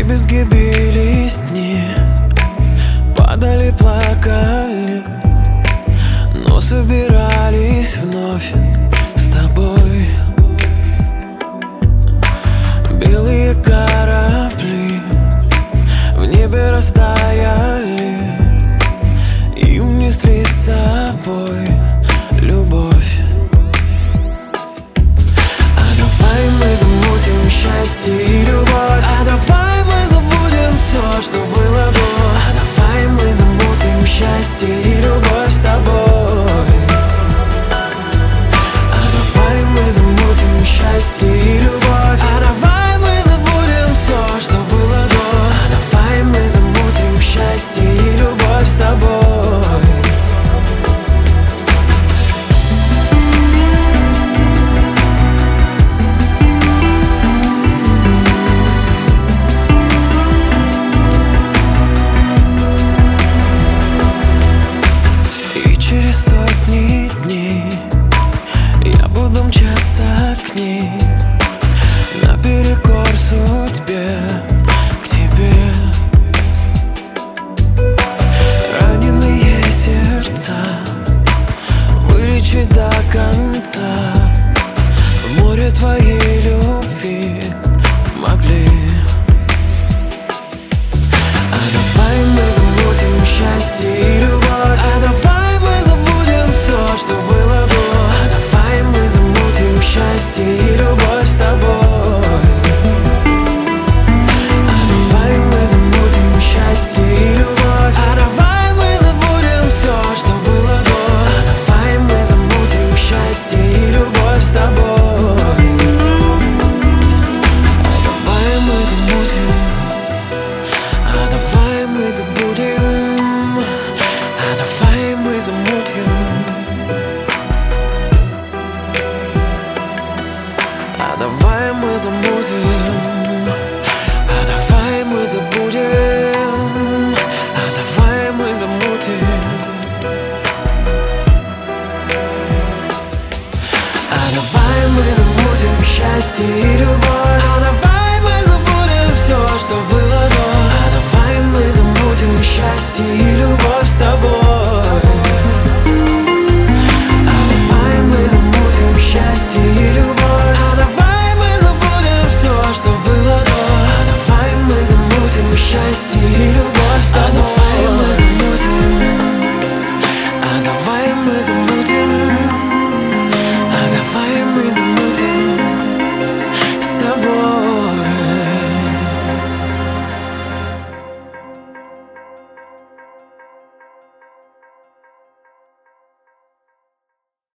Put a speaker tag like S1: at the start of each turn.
S1: Вдребезги бились дни, падали, плакали, но собирались вновь с тобой. Белые корабли в небе растаяли и унесли с собой любовь. А давай мы замутим счастье и любовь. А давай мы забудем все, что было до. А давай мы замутим счастье и любовь с тобой. А давай мы замутим счастье и любовь. А давай мы забудем все, что было до. А давай мы замутим счастье и любовь с тобой. Через сотни дней я буду мчаться к ней наперекор судьбе, к тебе. Раненые сердца вылечить до конца в море твоей любви могли. А давай мы замутим счастье и любовь. А давай что было до. А давай мы замутим счастье и любовь с тобой. А давай мы замутим счастье и любовь. А давай мы забудем все, что было до. А давай мы замутим счастье и любовь с тобой. А давай мы замутим. А давай мы забудем. А давай мы замутим. А давай мы замутим. А давай мы забудем. А давай мы замутим. А давай мы замутим счастье и любовь. А давай мы забудем все, что было до. А давай мы замутим счастье и любовь с тобой.